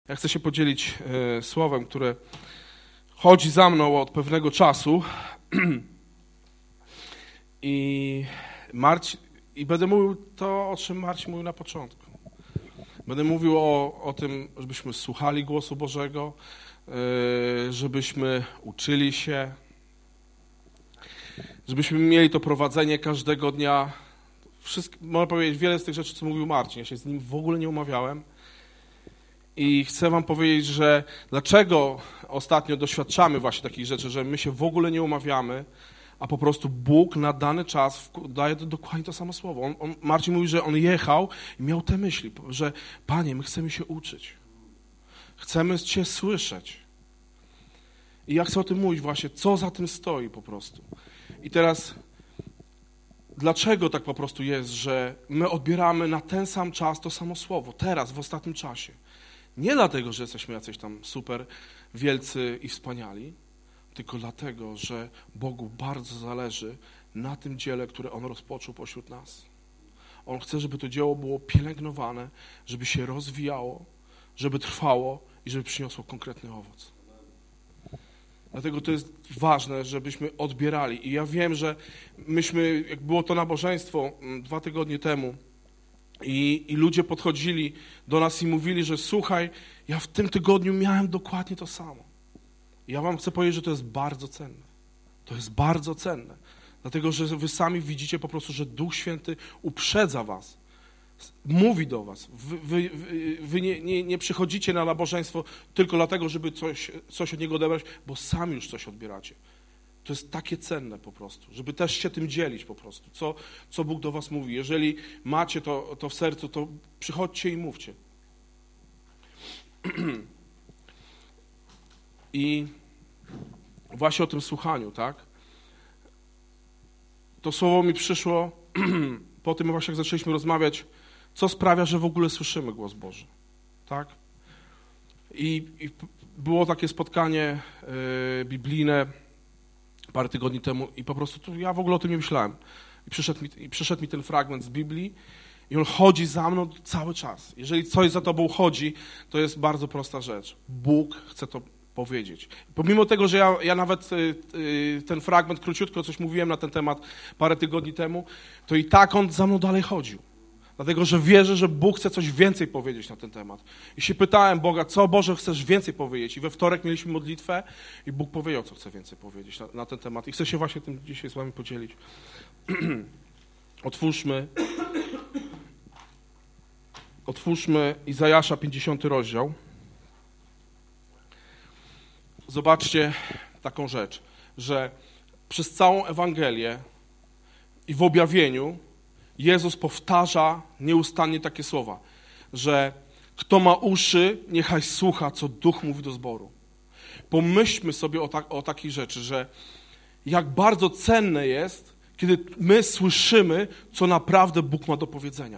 Ja chcę się podzielić słowem, które chodzi za mną od pewnego czasu i będę mówił to, o czym Marcin mówił na początku. Będę mówił o tym, żebyśmy słuchali głosu Bożego, żebyśmy uczyli się, żebyśmy mieli to prowadzenie każdego dnia. Można powiedzieć, wiele z tych rzeczy, co mówił Marcin, ja się z nim w ogóle nie umawiałem. I chcę wam powiedzieć, że dlaczego ostatnio doświadczamy właśnie takich rzeczy, że my się w ogóle nie umawiamy, a po prostu Bóg na dany czas daje dokładnie to samo słowo. Marcin mówi, że on jechał i miał te myśli, że Panie, my chcemy się uczyć. Chcemy Cię słyszeć. I ja chcę o tym mówić właśnie, co za tym stoi po prostu. I teraz, dlaczego tak po prostu jest, że my odbieramy na ten sam czas to samo słowo, teraz, w ostatnim czasie? Nie dlatego, że jesteśmy jacyś tam super wielcy i wspaniali, tylko dlatego, że Bogu bardzo zależy na tym dziele, które On rozpoczął pośród nas. On chce, żeby to dzieło było pielęgnowane, żeby się rozwijało, żeby trwało i żeby przyniosło konkretny owoc. Dlatego to jest ważne, żebyśmy odbierali. I ja wiem, że myśmy, jak było to nabożeństwo 2 tygodnie temu, i ludzie podchodzili do nas i mówili, że słuchaj, ja w tym tygodniu miałem dokładnie to samo. I ja wam chcę powiedzieć, że to jest bardzo cenne. To jest bardzo cenne. Dlatego, że wy sami widzicie po prostu, że Duch Święty uprzedza was. Mówi do was. Wy nie przychodzicie na nabożeństwo tylko dlatego, żeby coś od Niego odebrać, bo sami już coś odbieracie. To jest takie cenne po prostu, żeby też się tym dzielić po prostu, co Bóg do was mówi. Jeżeli macie to w sercu, to przychodźcie i mówcie. I właśnie o tym słuchaniu, tak? To słowo mi przyszło po tym właśnie, jak zaczęliśmy rozmawiać, co sprawia, że w ogóle słyszymy głos Boży, tak? I było takie spotkanie biblijne parę tygodni temu i po prostu ja w ogóle o tym nie myślałem. I przyszedł mi ten fragment z Biblii i on chodzi za mną cały czas. Jeżeli coś za tobą chodzi, to jest bardzo prosta rzecz. Bóg chce to powiedzieć. Pomimo tego, że ja nawet ten fragment króciutko coś mówiłem na ten temat parę tygodni temu, to i tak on za mną dalej chodził. Dlatego, że wierzę, że Bóg chce coś więcej powiedzieć na ten temat. I się pytałem Boga, co Boże chcesz więcej powiedzieć? I we wtorek mieliśmy modlitwę i Bóg powiedział, co chce więcej powiedzieć na ten temat. I chcę się właśnie tym dzisiaj z wami podzielić. Otwórzmy Izajasza 50 rozdział. Zobaczcie taką rzecz, że przez całą Ewangelię i w objawieniu Jezus powtarza nieustannie takie słowa, że kto ma uszy, niechaj słucha, co Duch mówi do zboru. Pomyślmy sobie o takiej rzeczy, że jak bardzo cenne jest, kiedy my słyszymy, co naprawdę Bóg ma do powiedzenia.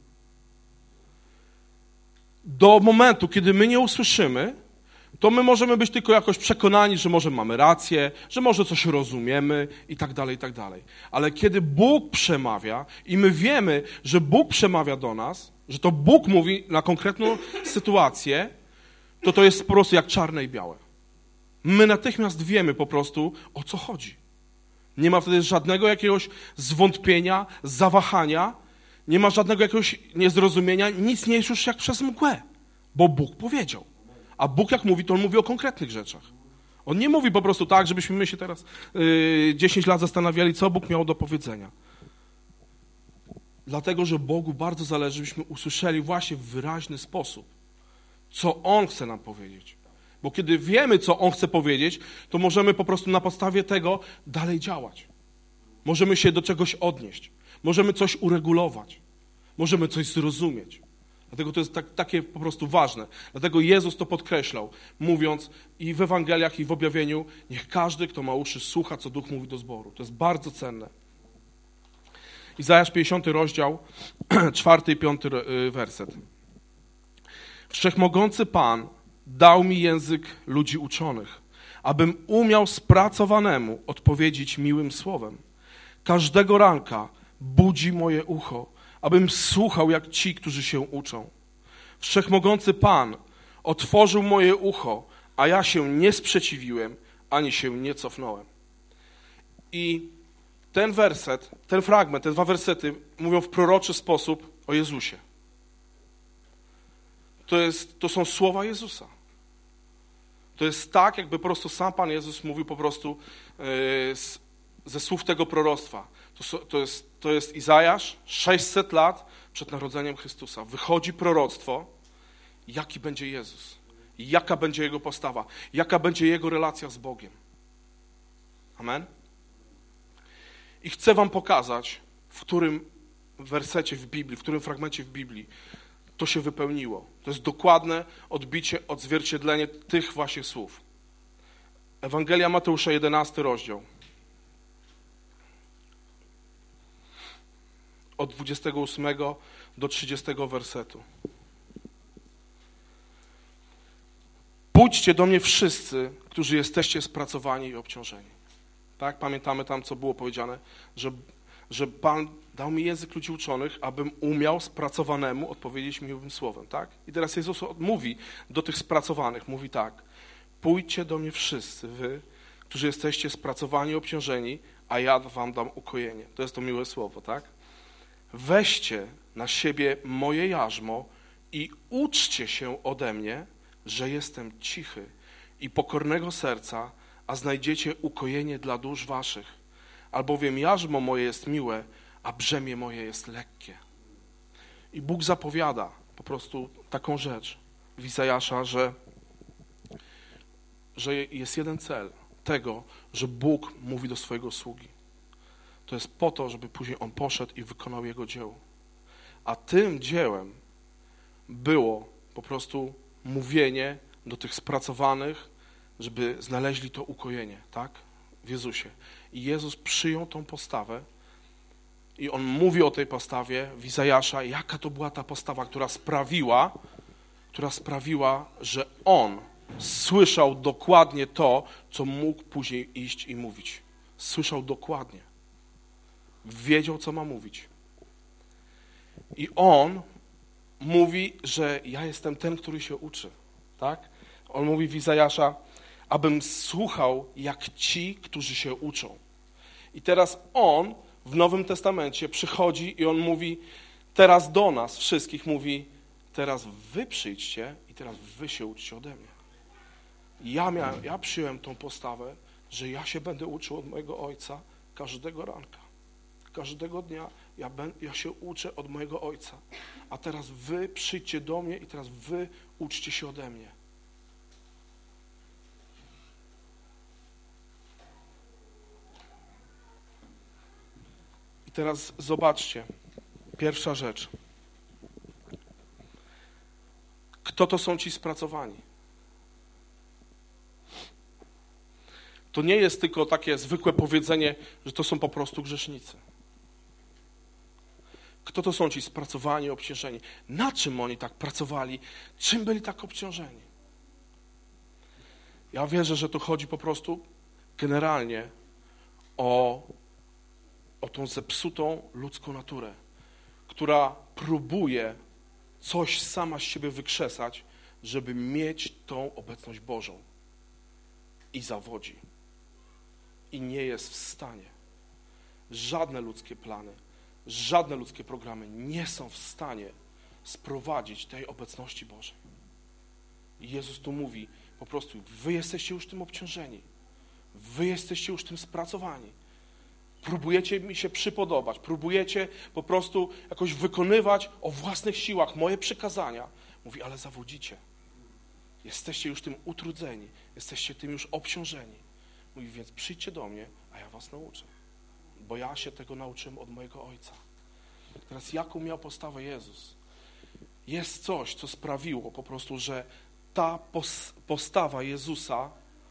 Do momentu, kiedy my nie usłyszymy, to my możemy być tylko jakoś przekonani, że może mamy rację, że może coś rozumiemy i tak dalej, i tak dalej. Ale kiedy Bóg przemawia i my wiemy, że Bóg przemawia do nas, że to Bóg mówi na konkretną sytuację, to jest po prostu jak czarne i białe. My natychmiast wiemy po prostu, o co chodzi. Nie ma wtedy żadnego jakiegoś zwątpienia, zawahania, nie ma żadnego jakiegoś niezrozumienia, nic nie jest już jak przez mgłę, bo Bóg powiedział. A Bóg jak mówi, to On mówi o konkretnych rzeczach. On nie mówi po prostu tak, żebyśmy my się teraz 10 lat zastanawiali, co Bóg miał do powiedzenia. Dlatego, że Bogu bardzo zależy, żebyśmy usłyszeli właśnie w wyraźny sposób, co On chce nam powiedzieć. Bo kiedy wiemy, co On chce powiedzieć, to możemy po prostu na podstawie tego dalej działać. Możemy się do czegoś odnieść. Możemy coś uregulować. Możemy coś zrozumieć. Dlatego to jest takie po prostu ważne. Dlatego Jezus to podkreślał, mówiąc i w Ewangeliach, i w objawieniu, niech każdy, kto ma uszy, słucha, co Duch mówi do zboru. To jest bardzo cenne. Izajasz 50 rozdział, 4 i 5 werset. Wszechmogący Pan dał mi język ludzi uczonych, abym umiał spracowanemu odpowiedzieć miłym słowem. Każdego ranka budzi moje ucho, abym słuchał jak ci, którzy się uczą. Wszechmogący Pan otworzył moje ucho, a ja się nie sprzeciwiłem, ani się nie cofnąłem. I ten werset, ten fragment, te dwa wersety mówią w proroczy sposób o Jezusie. To są słowa Jezusa. To jest tak, jakby po prostu sam Pan Jezus mówił po prostu ze słów tego proroctwa. To jest Izajasz, 600 lat przed narodzeniem Chrystusa. Wychodzi proroctwo, jaki będzie Jezus, jaka będzie Jego postawa, jaka będzie Jego relacja z Bogiem. Amen? I chcę wam pokazać, w którym wersecie w Biblii, w którym fragmencie w Biblii to się wypełniło. To jest dokładne odbicie, odzwierciedlenie tych właśnie słów. Ewangelia Mateusza, 11 rozdział. Od 28 do 30 wersetu. Pójdźcie do mnie wszyscy, którzy jesteście spracowani i obciążeni. Tak? Pamiętamy tam, co było powiedziane, że Pan dał mi język ludzi uczonych, abym umiał spracowanemu odpowiedzieć miłym słowem. Tak? I teraz Jezus mówi do tych spracowanych, mówi tak: pójdźcie do mnie wszyscy, wy, którzy jesteście spracowani i obciążeni, a ja wam dam ukojenie. To jest to miłe słowo, tak? Weźcie na siebie moje jarzmo i uczcie się ode mnie, że jestem cichy i pokornego serca, a znajdziecie ukojenie dla dusz waszych. Albowiem jarzmo moje jest miłe, a brzemię moje jest lekkie. I Bóg zapowiada po prostu taką rzecz w Izajasza, że jest jeden cel tego, że Bóg mówi do swojego sługi. To jest po to, żeby później on poszedł i wykonał jego dzieło. A tym dziełem było po prostu mówienie do tych spracowanych, żeby znaleźli to ukojenie, tak? W Jezusie. I Jezus przyjął tą postawę i on mówi o tej postawie w Izajasza, jaka to była ta postawa, która sprawiła, że on słyszał dokładnie to, co mógł później iść i mówić. Słyszał dokładnie. Wiedział, co ma mówić. I on mówi, że ja jestem ten, który się uczy. Tak? On mówi w Izajasza, abym słuchał jak ci, którzy się uczą. I teraz on w Nowym Testamencie przychodzi i on mówi teraz do nas wszystkich, mówi teraz wy przyjdźcie i teraz wy się uczcie ode mnie. Ja przyjąłem tą postawę, że ja się będę uczył od mojego Ojca każdego ranka. Każdego dnia ja się uczę od mojego Ojca. A teraz wy przyjdźcie do mnie i teraz wy uczcie się ode mnie. I teraz zobaczcie. Pierwsza rzecz. Kto to są ci spracowani? To nie jest tylko takie zwykłe powiedzenie, że to są po prostu grzesznicy. Kto to są ci spracowani, obciążeni? Na czym oni tak pracowali? Czym byli tak obciążeni? Ja wierzę, że tu chodzi po prostu generalnie o tą zepsutą ludzką naturę, która próbuje coś sama z siebie wykrzesać, żeby mieć tą obecność Bożą. I zawodzi. I nie jest w stanie. Żadne ludzkie plany, żadne ludzkie programy nie są w stanie sprowadzić tej obecności Bożej. I Jezus tu mówi po prostu, wy jesteście już tym obciążeni. Wy jesteście już tym spracowani. Próbujecie mi się przypodobać, próbujecie po prostu jakoś wykonywać o własnych siłach moje przykazania. Mówi, ale zawodzicie. Jesteście już tym utrudzeni, jesteście tym już obciążeni. Mówi, więc przyjdźcie do mnie, a ja was nauczę. Bo ja się tego nauczyłem od mojego Ojca. Teraz jaką miał postawę Jezus? Jest coś, co sprawiło po prostu, że ta postawa Jezusa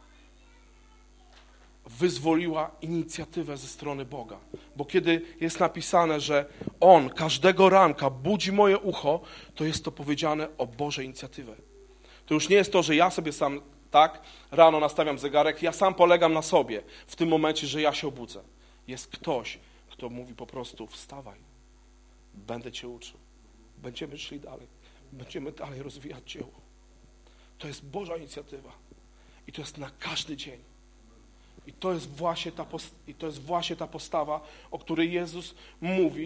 wyzwoliła inicjatywę ze strony Boga. Bo kiedy jest napisane, że On każdego ranka budzi moje ucho, to jest to powiedziane o Bożej inicjatywie. To już nie jest to, że ja sobie sam tak rano nastawiam zegarek, ja sam polegam na sobie w tym momencie, że ja się obudzę. Jest ktoś, kto mówi po prostu wstawaj, będę cię uczył, będziemy szli dalej, będziemy dalej rozwijać dzieło. To jest Boża inicjatywa. I to jest na każdy dzień. I to jest właśnie ta postawa, o której Jezus mówi.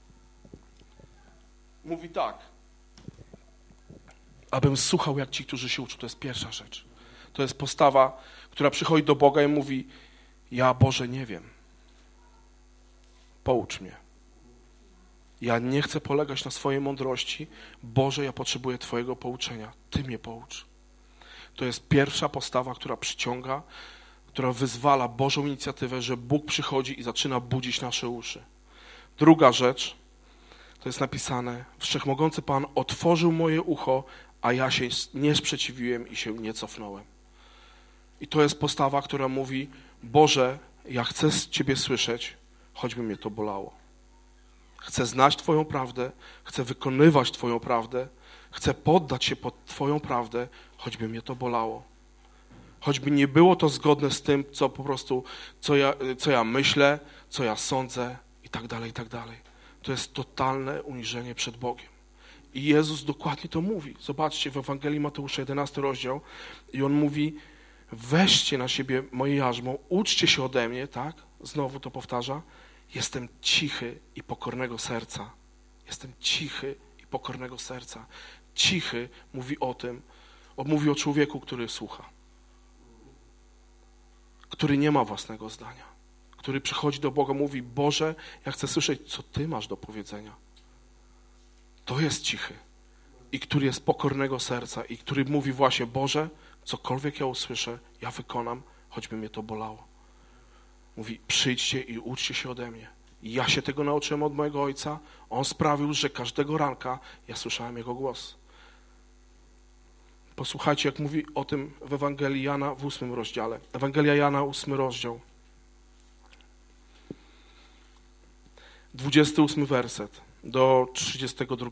Mówi tak. Abym słuchał jak ci, którzy się uczą. To jest pierwsza rzecz. To jest postawa, która przychodzi do Boga i mówi: ja, Boże, nie wiem. Poucz mnie. Ja nie chcę polegać na swojej mądrości. Boże, ja potrzebuję Twojego pouczenia. Ty mnie poucz. To jest pierwsza postawa, która przyciąga, która wyzwala Bożą inicjatywę, że Bóg przychodzi i zaczyna budzić nasze uszy. Druga rzecz, to jest napisane: Wszechmogący Pan otworzył moje ucho, a ja się nie sprzeciwiłem i się nie cofnąłem. I to jest postawa, która mówi: Boże, ja chcę z Ciebie słyszeć, choćby mnie to bolało. Chcę znać Twoją prawdę, chcę wykonywać Twoją prawdę, chcę poddać się pod Twoją prawdę, choćby mnie to bolało. Choćby nie było to zgodne z tym, co po prostu, co ja myślę, co ja sądzę i tak dalej, i tak dalej. To jest totalne uniżenie przed Bogiem. I Jezus dokładnie to mówi. Zobaczcie, w Ewangelii Mateusza 11 rozdział i On mówi: weźcie na siebie moje jarzmo, uczcie się ode mnie, tak? Znowu to powtarza. Jestem cichy i pokornego serca. Jestem cichy i pokornego serca. Cichy mówi o tym, mówi o człowieku, który słucha. Który nie ma własnego zdania. Który przychodzi do Boga, mówi: Boże, ja chcę słyszeć, co Ty masz do powiedzenia. To jest cichy. I który jest pokornego serca. I który mówi właśnie: Boże, cokolwiek ja usłyszę, ja wykonam, choćby mnie to bolało. Mówi: przyjdźcie i uczcie się ode mnie. I ja się tego nauczyłem od mojego ojca. On sprawił, że każdego ranka ja słyszałem jego głos. Posłuchajcie, jak mówi o tym w Ewangelii Jana w 8 rozdziale. Ewangelia Jana, 8 rozdział. 28 werset do 32.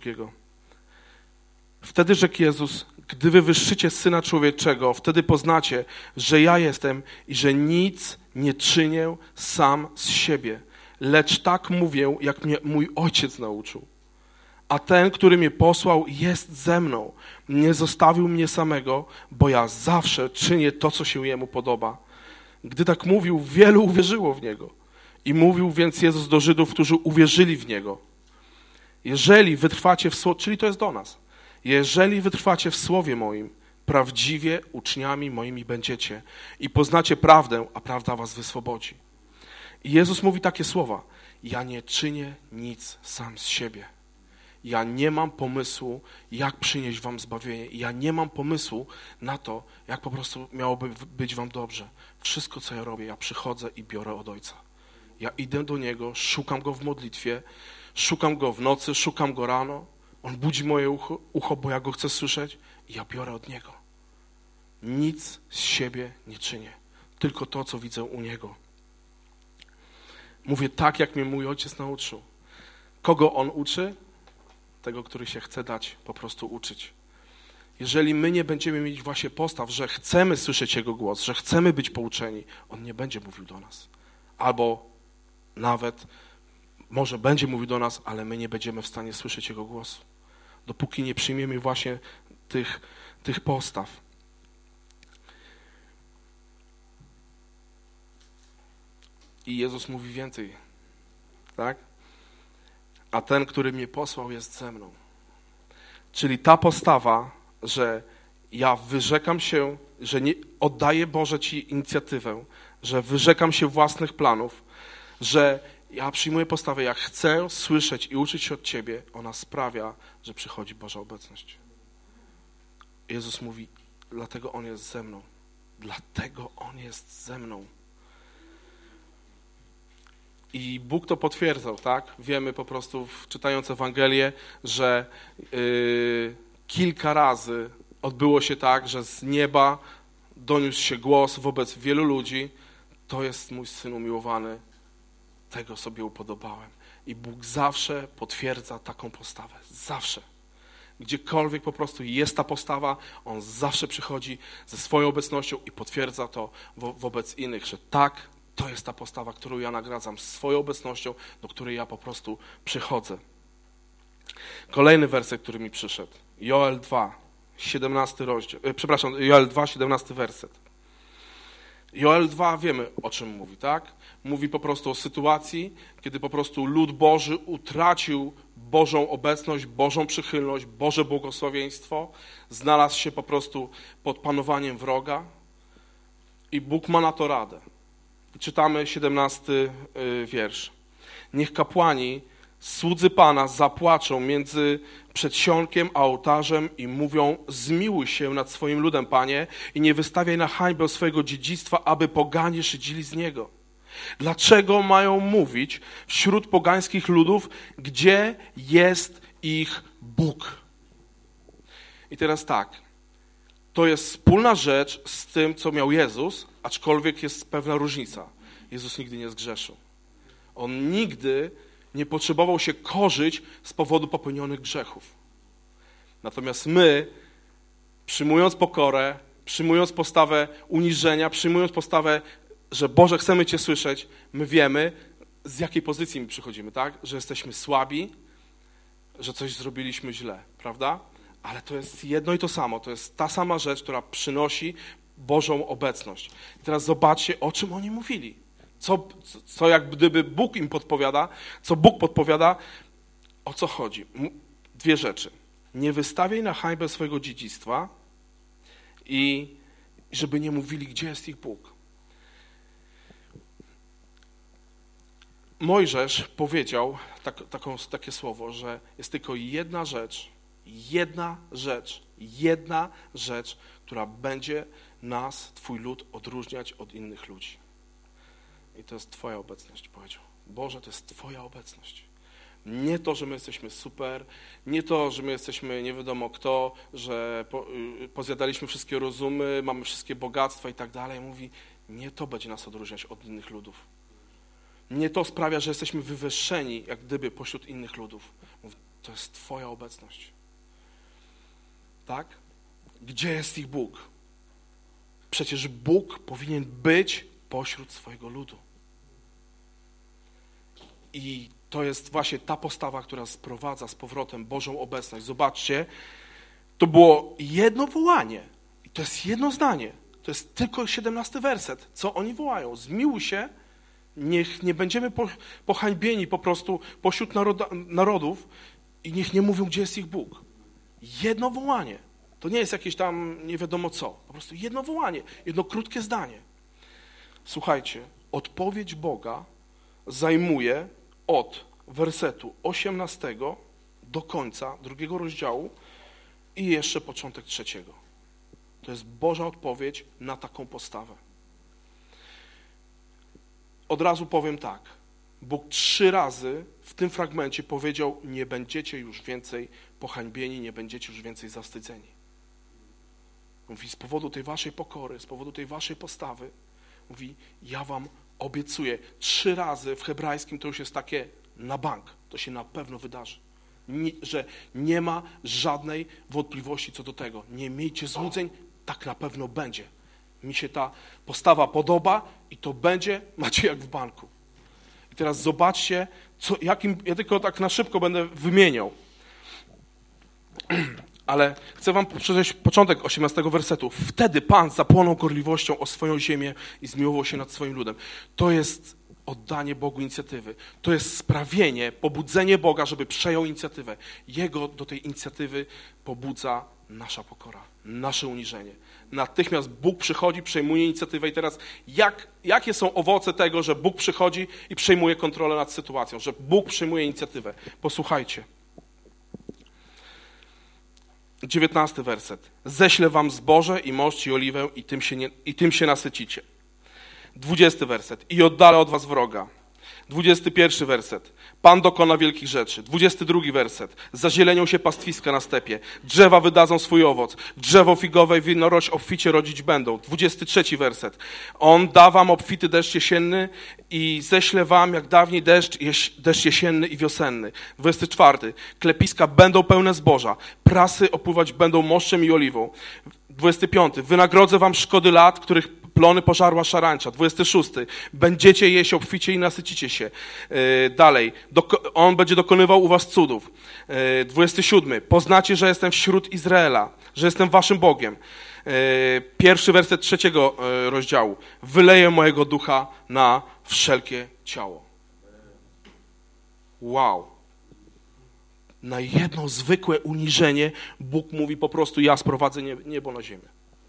Wtedy rzekł Jezus: gdy wy wywyższycie Syna Człowieczego, wtedy poznacie, że ja jestem i że nic nie czynię sam z siebie, lecz tak mówię, jak mnie mój Ojciec nauczył. A ten, który mnie posłał, jest ze mną. Nie zostawił mnie samego, bo ja zawsze czynię to, co się Jemu podoba. Gdy tak mówił, wielu uwierzyło w Niego. I mówił więc Jezus do Żydów, którzy uwierzyli w Niego: jeżeli wytrwacie w słowie, czyli to jest do nas, jeżeli wytrwacie w słowie moim, prawdziwie uczniami moimi będziecie i poznacie prawdę, a prawda was wyswobodzi. I Jezus mówi takie słowa: ja nie czynię nic sam z siebie. Ja nie mam pomysłu, jak przynieść wam zbawienie. Ja nie mam pomysłu na to, jak po prostu miałoby być wam dobrze. Wszystko, co ja robię, ja przychodzę i biorę od Ojca. Ja idę do Niego, szukam Go w modlitwie, szukam Go w nocy, szukam Go rano. On budzi moje ucho, bo ja Go chcę słyszeć i ja biorę od Niego. Nic z siebie nie czynię, tylko to, co widzę u Niego. Mówię tak, jak mnie mój Ojciec nauczył. Kogo On uczy? Tego, który się chce dać po prostu uczyć. Jeżeli my nie będziemy mieć właśnie postaw, że chcemy słyszeć Jego głos, że chcemy być pouczeni, On nie będzie mówił do nas. Albo nawet może będzie mówił do nas, ale my nie będziemy w stanie słyszeć Jego głosu. Dopóki nie przyjmiemy właśnie tych postaw. I Jezus mówi więcej, tak? A ten, który mnie posłał, jest ze mną. Czyli ta postawa, że ja wyrzekam się, że nie oddaję Boże Ci inicjatywę, że wyrzekam się własnych planów, że ja przyjmuję postawę, ja chcę słyszeć i uczyć się od Ciebie, ona sprawia, że przychodzi Boża obecność. Jezus mówi: dlatego On jest ze mną. Dlatego On jest ze mną. I Bóg to potwierdzał, tak? Wiemy po prostu, czytając Ewangelię, że kilka razy odbyło się tak, że z nieba doniósł się głos wobec wielu ludzi: to jest mój Syn umiłowany, tego sobie upodobałem. I Bóg zawsze potwierdza taką postawę. Zawsze. Gdziekolwiek po prostu jest ta postawa, On zawsze przychodzi ze swoją obecnością i potwierdza to wobec innych, że tak, to jest ta postawa, którą ja nagradzam swoją obecnością, do której ja po prostu przychodzę. Kolejny werset, który mi przyszedł. Joel 2, 17 rozdział, Joel 2, 17 werset. Joel 2 wiemy, o czym mówi, tak? Mówi po prostu o sytuacji, kiedy po prostu lud Boży utracił Bożą obecność, Bożą przychylność, Boże błogosławieństwo, znalazł się po prostu pod panowaniem wroga i Bóg ma na to radę. Czytamy 17 wiersz. Niech kapłani, słudzy Pana, zapłaczą między przedsionkiem a ołtarzem i mówią: zmiłuj się nad swoim ludem, Panie, i nie wystawiaj na hańbę swojego dziedzictwa, aby poganie szydzili z niego. Dlaczego mają mówić wśród pogańskich ludów, gdzie jest ich Bóg? I teraz tak, to jest wspólna rzecz z tym, co miał Jezus, aczkolwiek jest pewna różnica. Jezus nigdy nie zgrzeszył. On nigdy nie potrzebował się korzyć z powodu popełnionych grzechów. Natomiast my, przyjmując pokorę, przyjmując postawę uniżenia, przyjmując postawę, że Boże, chcemy Cię słyszeć, my wiemy, z jakiej pozycji my przychodzimy, tak? Że jesteśmy słabi, że coś zrobiliśmy źle, prawda? Ale to jest jedno i to samo, to jest ta sama rzecz, która przynosi Bożą obecność. I teraz zobaczcie, o czym oni mówili. Co jak gdyby Bóg im podpowiada, co Bóg podpowiada, o co chodzi. Dwie rzeczy. Nie wystawiaj na hańbę swojego dziedzictwa i żeby nie mówili, gdzie jest ich Bóg. Mojżesz powiedział takie słowo, że jest tylko jedna rzecz, która będzie nas, Twój lud, odróżniać od innych ludzi. I to jest Twoja obecność, powiedział. Boże, to jest Twoja obecność. Nie to, że my jesteśmy super, nie to, że my jesteśmy nie wiadomo kto, że pozjadaliśmy wszystkie rozumy, mamy wszystkie bogactwa i tak dalej. Mówi, nie to będzie nas odróżniać od innych ludów. Nie to sprawia, że jesteśmy wywyższeni, jak gdyby pośród innych ludów. Mówi, to jest Twoja obecność. Tak? Gdzie jest ich Bóg? Przecież Bóg powinien być pośród swojego ludu. I to jest właśnie ta postawa, która sprowadza z powrotem Bożą obecność. Zobaczcie, to było jedno wołanie. I to jest jedno zdanie. To jest tylko 17 werset. Co oni wołają? Zmiłuj się, niech nie będziemy pohańbieni po prostu pośród narodów i niech nie mówią, gdzie jest ich Bóg. Jedno wołanie. To nie jest jakieś tam nie wiadomo co. Po prostu jedno wołanie, jedno krótkie zdanie. Słuchajcie, odpowiedź Boga zajmuje od wersetu 18 do końca 2 rozdziału i jeszcze początek 3. To jest Boża odpowiedź na taką postawę. Od razu powiem tak. Bóg 3 razy w tym fragmencie powiedział: nie będziecie już więcej pohańbieni, nie będziecie już więcej zawstydzeni. Mówi, z powodu tej waszej pokory, z powodu tej waszej postawy, mówi, ja wam obiecuję. 3 razy w hebrajskim to już jest takie na bank. To się na pewno wydarzy. Że nie ma żadnej wątpliwości co do tego. Nie miejcie złudzeń, tak na pewno będzie. Mi się ta postawa podoba i to będzie, macie jak w banku. I teraz zobaczcie, ja tylko tak na szybko będę wymieniał. Ale chcę wam przeczytać początek 18 wersetu. Wtedy Pan zapłonął gorliwością o swoją ziemię i zmiłował się nad swoim ludem. To jest oddanie Bogu inicjatywy. To jest sprawienie, pobudzenie Boga, żeby przejął inicjatywę. Jego do tej inicjatywy pobudza nasza pokora, nasze uniżenie. Natychmiast Bóg przychodzi, przejmuje inicjatywę i teraz jakie są owoce tego, że Bóg przychodzi i przejmuje kontrolę nad sytuacją, że Bóg przejmuje inicjatywę. Posłuchajcie. 19 werset. Ześlę wam zboże i moszcz i oliwę i tym się nasycicie. 20 werset. I oddalę od was wroga. 21 werset. Pan dokona wielkich rzeczy. 22 werset. Zazielenią się pastwiska na stepie. Drzewa wydadzą swój owoc. Drzewo figowe i winorość obficie rodzić będą. 23 werset. On da wam obfity deszcz jesienny i ześle wam jak dawniej deszcz jesienny i wiosenny. 24. Klepiska będą pełne zboża. Prasy opływać będą moszczem i oliwą. 25. Wynagrodzę wam szkody lat, których Plony pożarła szarańcza. 26. Będziecie jeść obficie i nasycicie się. Dalej. On będzie dokonywał u was cudów. 27. Poznacie, że jestem wśród Izraela, że jestem waszym Bogiem. Pierwszy werset 3 rozdziału. Wyleję mojego ducha na wszelkie ciało. Wow. Na jedno zwykłe uniżenie Bóg mówi po prostu: ja sprowadzę niebo na ziemię.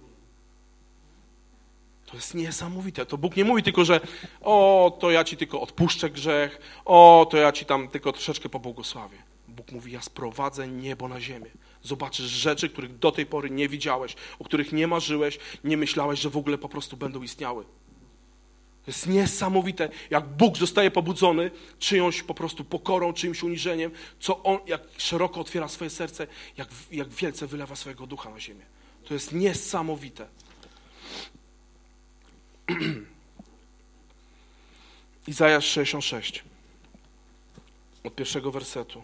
To jest niesamowite. To Bóg nie mówi tylko, że to ja ci tylko odpuszczę grzech, to ja ci tam tylko troszeczkę pobłogosławię. Bóg mówi: ja sprowadzę niebo na ziemię. Zobaczysz rzeczy, których do tej pory nie widziałeś, o których nie marzyłeś, nie myślałeś, że w ogóle po prostu będą istniały. To jest niesamowite, jak Bóg zostaje pobudzony czyjąś po prostu pokorą, czyimś uniżeniem, jak szeroko otwiera swoje serce, jak wielce wylewa swojego ducha na ziemię. To jest niesamowite. Izajasz 66, od pierwszego wersetu.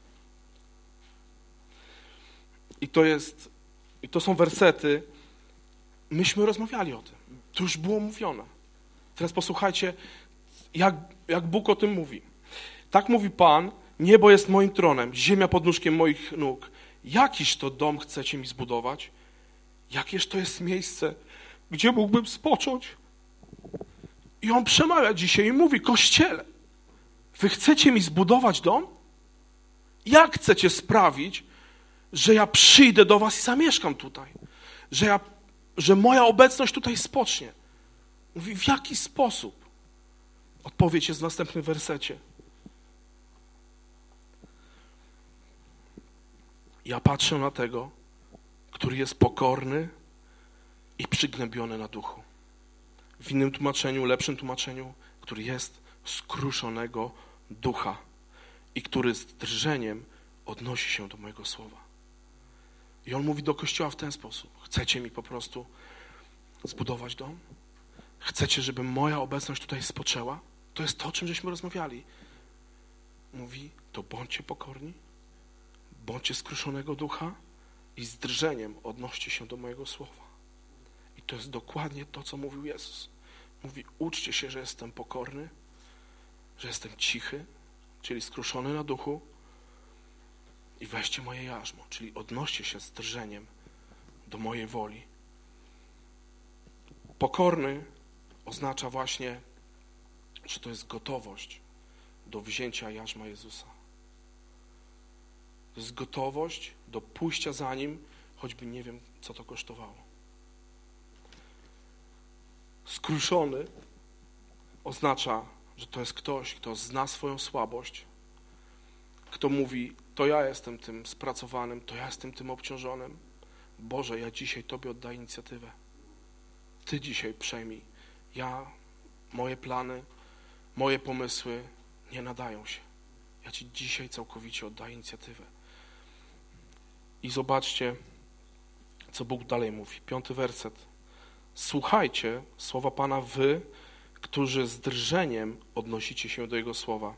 I to są wersety, myśmy rozmawiali o tym, to już było mówione. Teraz posłuchajcie, jak Bóg o tym mówi. Tak mówi Pan: niebo jest moim tronem, ziemia pod nóżkiem moich nóg. Jakiż to dom chcecie mi zbudować? Jakież to jest miejsce, gdzie mógłbym spocząć? I On przemawia dzisiaj i mówi: Kościele, wy chcecie mi zbudować dom? Jak chcecie sprawić, że ja przyjdę do was i zamieszkam tutaj? Że moja obecność tutaj spocznie? Mówi: w jaki sposób? Odpowiedź jest w następnym wersecie. Ja patrzę na tego, który jest pokorny i przygnębiony na duchu. W innym tłumaczeniu, lepszym tłumaczeniu, który jest skruszonego ducha i który z drżeniem odnosi się do mojego słowa. I on mówi do Kościoła w ten sposób: chcecie mi po prostu zbudować dom? Chcecie, żeby moja obecność tutaj spoczęła? To jest to, o czym żeśmy rozmawiali. Mówi: to bądźcie pokorni, bądźcie skruszonego ducha i z drżeniem odnoście się do mojego słowa. I to jest dokładnie to, co mówił Jezus. Mówi: uczcie się, że jestem pokorny, że jestem cichy, czyli skruszony na duchu, i weźcie moje jarzmo, czyli odnoście się z drżeniem do mojej woli. Pokorny oznacza właśnie, że to jest gotowość do wzięcia jarzma Jezusa. To jest gotowość do pójścia za Nim, choćby nie wiem, co to kosztowało. Skruszony oznacza, że to jest ktoś, kto zna swoją słabość, kto mówi: to ja jestem tym spracowanym, to ja jestem tym obciążonym. Boże, ja dzisiaj Tobie oddaję inicjatywę. Ty dzisiaj przejmij. Moje plany, moje pomysły nie nadają się. Ja Ci dzisiaj całkowicie oddaję inicjatywę. I zobaczcie, co Bóg dalej mówi. 5 werset. Słuchajcie słowa Pana wy, którzy z drżeniem odnosicie się do Jego słowa.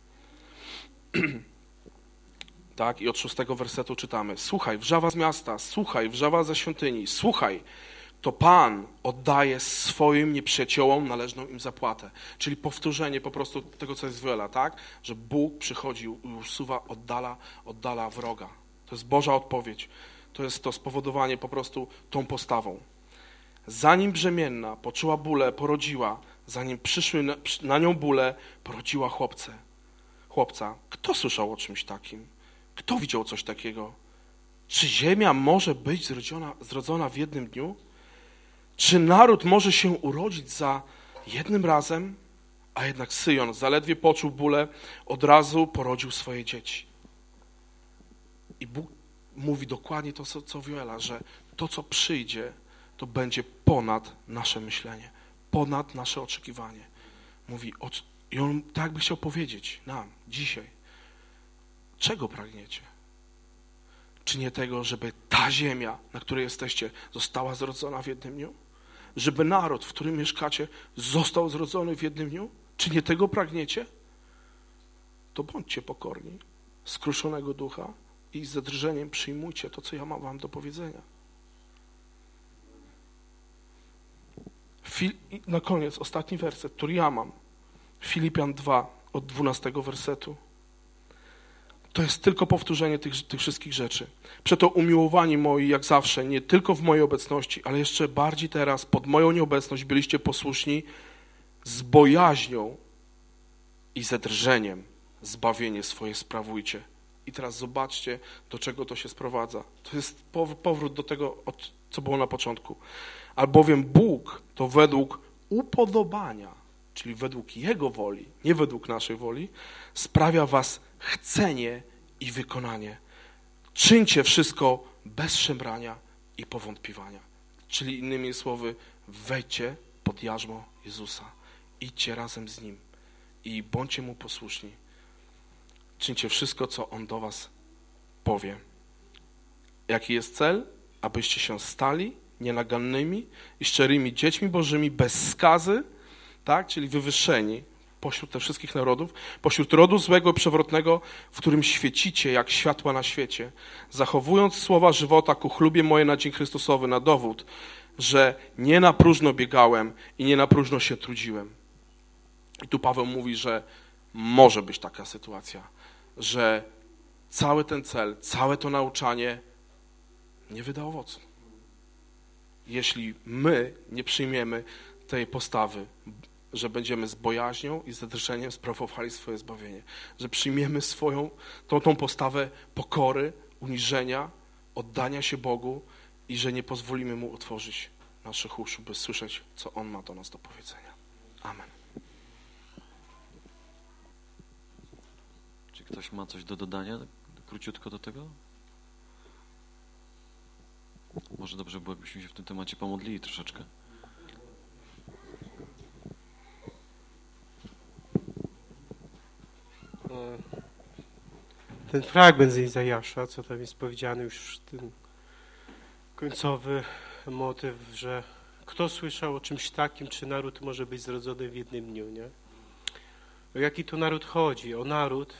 Tak, i od 6 wersetu czytamy: słuchaj, wrzawa z miasta, słuchaj, wrzawa ze świątyni, słuchaj, to Pan oddaje swoim nieprzyjaciołom należną im zapłatę. Czyli powtórzenie po prostu tego, co jest wiele, tak? Że Bóg przychodzi i usuwa, oddala wroga. To jest Boża odpowiedź. To jest to spowodowanie po prostu tą postawą. Zanim brzemienna poczuła bóle, porodziła, zanim przyszły na nią bóle, porodziła chłopca. Kto słyszał o czymś takim? Kto widział coś takiego? Czy ziemia może być zrodzona w jednym dniu? Czy naród może się urodzić za jednym razem? A jednak Syjon zaledwie poczuł bóle, od razu porodził swoje dzieci. I Bóg mówi dokładnie to, co Wioela, że to, co przyjdzie, to będzie ponad nasze myślenie, ponad nasze oczekiwanie. Mówi, i on tak by chciał powiedzieć nam dzisiaj: czego pragniecie? Czy nie tego, żeby ta ziemia, na której jesteście, została zrodzona w jednym dniu? Żeby naród, w którym mieszkacie, został zrodzony w jednym dniu? Czy nie tego pragniecie? To bądźcie pokorni, skruszonego ducha i z drżeniem przyjmujcie to, co ja mam wam do powiedzenia. W I na koniec, ostatni werset, który ja mam. Filipian 2, od 12 wersetu. To jest tylko powtórzenie tych wszystkich rzeczy. Przeto umiłowani moi, jak zawsze, nie tylko w mojej obecności, ale jeszcze bardziej teraz, pod moją nieobecność, byliście posłuszni z bojaźnią i ze drżeniem. Zbawienie swoje sprawujcie. I teraz zobaczcie, do czego to się sprowadza. To jest powrót do tego, co było na początku. Albowiem Bóg to według upodobania, czyli według Jego woli, nie według naszej woli, sprawia was chcenie i wykonanie. Czyńcie wszystko bez szemrania i powątpiewania. Czyli innymi słowy, wejdźcie pod jarzmo Jezusa. Idźcie razem z Nim i bądźcie Mu posłuszni. Czyńcie wszystko, co On do was powie. Jaki jest cel? Abyście się stali nienagannymi i szczerymi dziećmi Bożymi, bez skazy, tak? Czyli wywyższeni pośród tych wszystkich narodów, pośród rodu złego i przewrotnego, w którym świecicie jak światła na świecie, zachowując słowa żywota ku chlubie moje na dzień Chrystusowy, na dowód, że nie na próżno biegałem i nie na próżno się trudziłem. I tu Paweł mówi, że może być taka sytuacja, że cały ten cel, całe to nauczanie nie wyda owocu. Jeśli my nie przyjmiemy tej postawy, że będziemy z bojaźnią i z drżeniem sprawowali swoje zbawienie, że przyjmiemy tą postawę pokory, uniżenia, oddania się Bogu i że nie pozwolimy Mu otworzyć naszych uszu, by słyszeć, co On ma do nas do powiedzenia. Amen. Czy ktoś ma coś do dodania króciutko do tego? Może dobrze było, jakbyśmy się w tym temacie pomodlili troszeczkę. Ten fragment z Izajasza, co tam jest powiedziany już, ten końcowy motyw, że kto słyszał o czymś takim, czy naród może być zrodzony w jednym dniu, nie? O jaki tu naród chodzi? O naród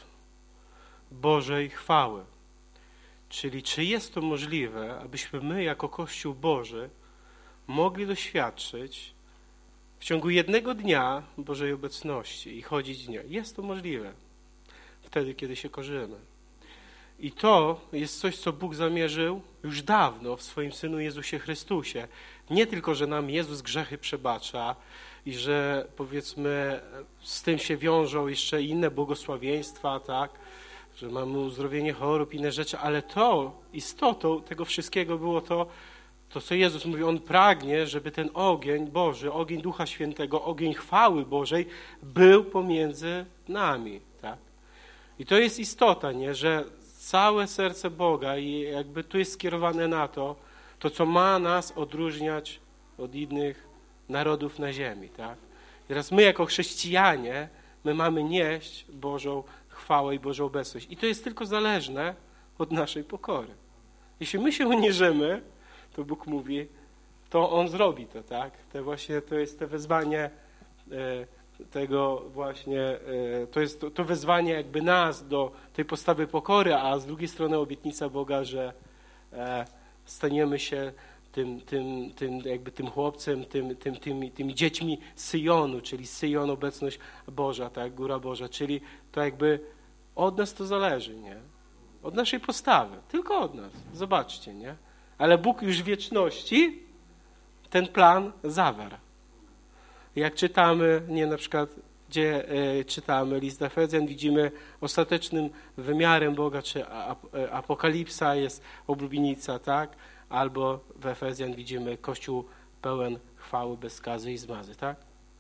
Bożej chwały. Czyli czy jest to możliwe, abyśmy my jako Kościół Boży mogli doświadczyć w ciągu jednego dnia Bożej obecności i chodzić dnia? Jest to możliwe. Wtedy, kiedy się korzymy. I to jest coś, co Bóg zamierzył już dawno w swoim Synu Jezusie Chrystusie. Nie tylko, że nam Jezus grzechy przebacza i że, powiedzmy, z tym się wiążą jeszcze inne błogosławieństwa, tak? Że mamy uzdrowienie chorób, inne rzeczy, ale to, istotą tego wszystkiego było to, co Jezus mówi, On pragnie, żeby ten ogień Boży, ogień Ducha Świętego, ogień chwały Bożej był pomiędzy nami, tak? I to jest istota, nie? Że całe serce Boga i jakby tu jest skierowane na to, co ma nas odróżniać od innych narodów na ziemi, tak? I teraz my jako chrześcijanie, my mamy nieść Bożą chwałę i Bożą obecność. I to jest tylko zależne od naszej pokory. Jeśli my się uniżymy, to Bóg mówi, to On zrobi to, tak? To jest to wezwanie tego właśnie, to jest to wezwanie jakby nas do tej postawy pokory, a z drugiej strony obietnica Boga, że staniemy się tym chłopcem, tymi dziećmi Syjonu, czyli Syjon, obecność Boża, tak, Góra Boża, czyli to jakby od nas to zależy, nie? Od naszej postawy, tylko od nas, zobaczcie, nie? Ale Bóg już w wieczności ten plan zawarł. Jak czytamy, na przykład, gdzie czytamy list do Efezjan, widzimy ostatecznym wymiarem Boga, czy Apokalipsa jest oblubienica, tak? Albo w Efezjan widzimy Kościół pełen chwały, bez skazy i zmazy, tak?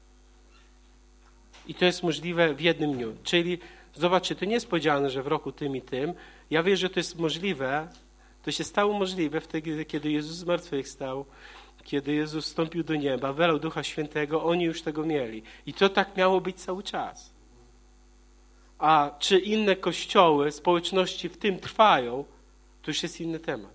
I to jest możliwe w jednym dniu. Czyli, zobaczcie, to nie jest powiedziane, że w roku tym i tym. Ja wierzę, że to jest możliwe, to się stało możliwe wtedy, kiedy Jezus zmartwychwstał, kiedy Jezus wstąpił do nieba, wylał Ducha Świętego, oni już tego mieli. I to tak miało być cały czas. A czy inne kościoły, społeczności w tym trwają, to już jest inny temat.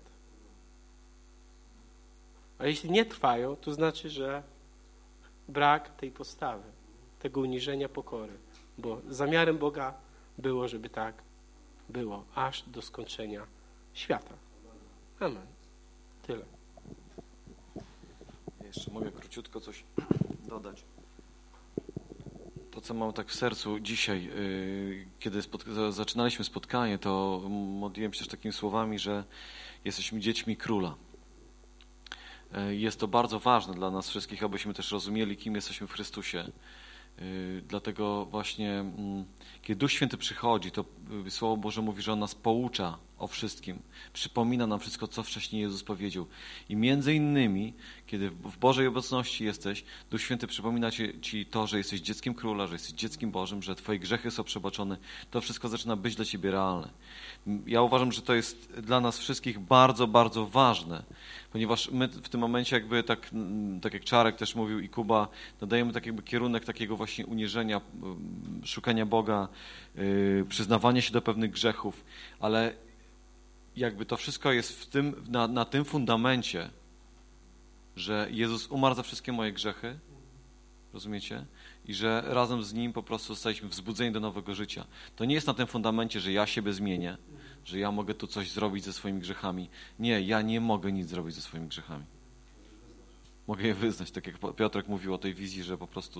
A jeśli nie trwają, to znaczy, że brak tej postawy, tego uniżenia, pokory. Bo zamiarem Boga było, żeby tak było, aż do skończenia świata. Amen. Tyle. Jeszcze mogę króciutko coś dodać. To, co mam tak w sercu dzisiaj, kiedy zaczynaliśmy spotkanie, to modliłem się też takimi słowami, że jesteśmy dziećmi Króla. Jest to bardzo ważne dla nas wszystkich, abyśmy też rozumieli, kim jesteśmy w Chrystusie. Dlatego właśnie, kiedy Duch Święty przychodzi, to Słowo Boże mówi, że On nas poucza o wszystkim. Przypomina nam wszystko, co wcześniej Jezus powiedział. I między innymi, kiedy w Bożej obecności jesteś, Duch Święty przypomina Ci to, że jesteś dzieckiem Króla, że jesteś dzieckiem Bożym, że Twoje grzechy są przebaczone. To wszystko zaczyna być dla Ciebie realne. Ja uważam, że to jest dla nas wszystkich bardzo, bardzo ważne, ponieważ my w tym momencie jakby tak jak Czarek też mówił i Kuba, nadajemy tak jakby kierunek takiego właśnie uniżenia, szukania Boga, przyznawania się do pewnych grzechów, ale jakby to wszystko jest na tym fundamencie, że Jezus umarł za wszystkie moje grzechy, rozumiecie? I że razem z Nim po prostu zostaliśmy wzbudzeni do nowego życia. To nie jest na tym fundamencie, że ja siebie zmienię, że ja mogę tu coś zrobić ze swoimi grzechami. Nie, ja nie mogę nic zrobić ze swoimi grzechami. Mogę je wyznać, tak jak Piotrek mówił o tej wizji, że po prostu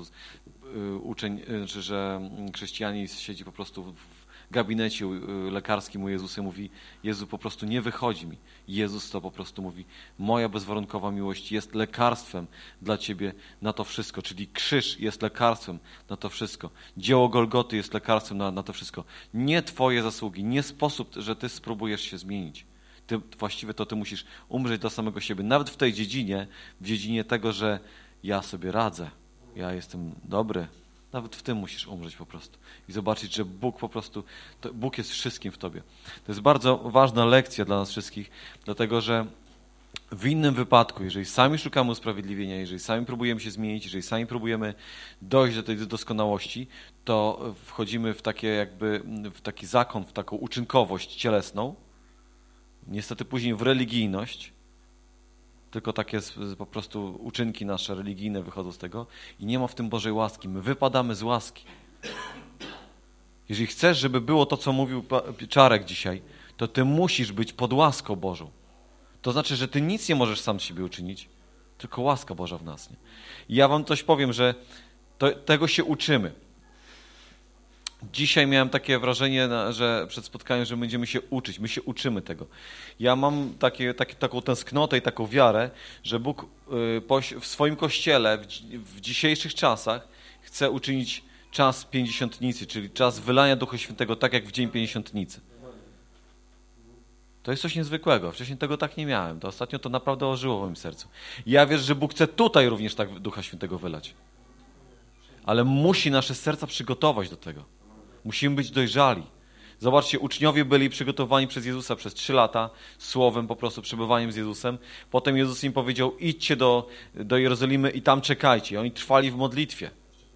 że chrześcijanin siedzi po prostu w gabinecie lekarskim u Jezusa i mówi: Jezu, po prostu nie wychodzi mi. Jezus to po prostu mówi: moja bezwarunkowa miłość jest lekarstwem dla Ciebie na to wszystko, czyli krzyż jest lekarstwem na to wszystko. Dzieło Golgoty jest lekarstwem na to wszystko. Nie Twoje zasługi, nie sposób, że Ty spróbujesz się zmienić. Właściwie to Ty musisz umrzeć dla samego siebie. Nawet w tej dziedzinie, w dziedzinie tego, że ja sobie radzę, ja jestem dobry, nawet w tym musisz umrzeć po prostu i zobaczyć, że Bóg po prostu, Bóg jest wszystkim w Tobie. To jest bardzo ważna lekcja dla nas wszystkich, dlatego że w innym wypadku, jeżeli sami szukamy usprawiedliwienia, jeżeli sami próbujemy się zmienić, jeżeli sami próbujemy dojść do tej doskonałości, to wchodzimy w taki zakon, w taką uczynkowość cielesną, niestety później w religijność, tylko takie po prostu uczynki nasze religijne wychodzą z tego i nie ma w tym Bożej łaski. My wypadamy z łaski. Jeżeli chcesz, żeby było to, co mówił Czarek dzisiaj, to ty musisz być pod łaską Bożą. To znaczy, że ty nic nie możesz sam z siebie uczynić, tylko łaska Boża w nas. Nie? I ja wam coś powiem, że tego się uczymy. Dzisiaj miałem takie wrażenie, że przed spotkaniem, że będziemy się uczyć. My się uczymy tego. Ja mam taką tęsknotę i taką wiarę, że Bóg w swoim Kościele w dzisiejszych czasach chce uczynić czas Pięćdziesiątnicy, czyli czas wylania Ducha Świętego, tak jak w dzień Pięćdziesiątnicy. To jest coś niezwykłego. Wcześniej tego tak nie miałem. To ostatnio to naprawdę ożyło w moim sercu. I ja wierzę, że Bóg chce tutaj również tak Ducha Świętego wylać. Ale musi nasze serca przygotować do tego. Musimy być dojrzali. Zobaczcie, uczniowie byli przygotowani przez Jezusa przez 3 lata słowem, po prostu przebywaniem z Jezusem. Potem Jezus im powiedział: idźcie do Jerozolimy i tam czekajcie. Oni trwali w modlitwie.